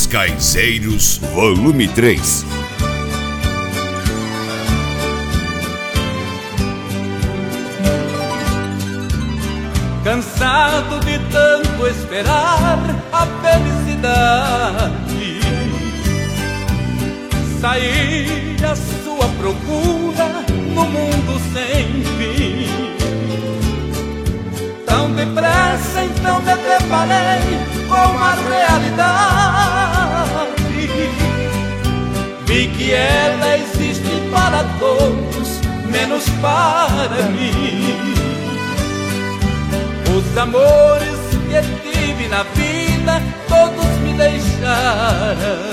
Caiseiros, volume 3. Cansado de tanto esperar a felicidade, saí à sua procura no mundo sem fim. Tão depressa então me deparei com a realidade. Vi que ela existe para todos, menos para mim. Os amores que tive na vida, todos me deixaram.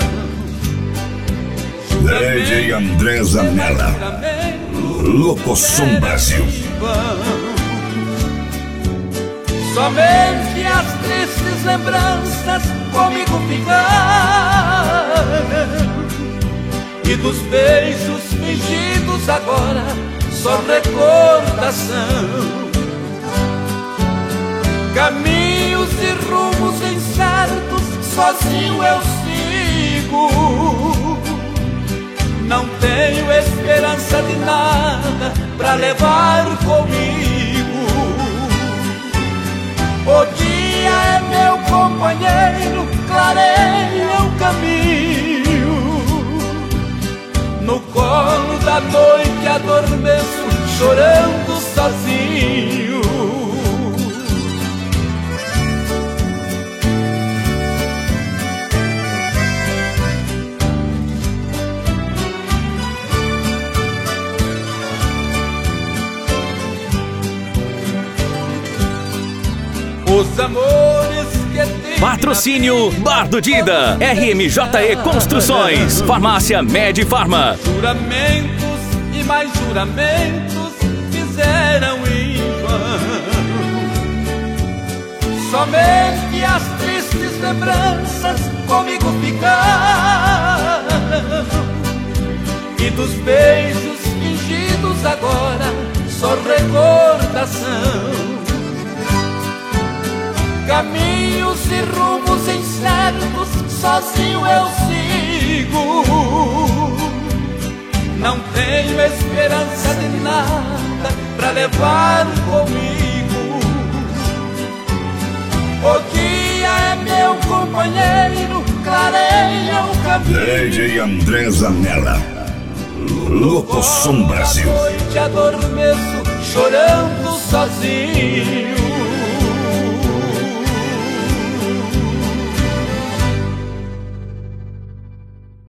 DJ André Zanella, Locosom Brasil. Somente as tristes lembranças comigo ficaram, e dos beijos fingidos agora só recordação. Caminhos e rumos incertos, sozinho eu sigo. Não tenho esperança de nada pra levar comigo. O dia é meu companheiro, clareia o caminho. No colo da noite adormeço, chorando sozinho. Os amores que tive. Patrocínio Bar do Dida, RMJE Construções, Farmácia Medifarma. Juramentos e mais juramentos fizeram em vão. Somente as tristes lembranças comigo ficaram, e dos beijos fingidos agora só recordação. Caminhos e rumos incertos, sozinho eu sigo. Não tenho esperança de nada pra levar comigo. O dia é meu companheiro, clareia o caminho. DJ André Zanella, Locosom Brasil. À noite adormeço, chorando sozinho.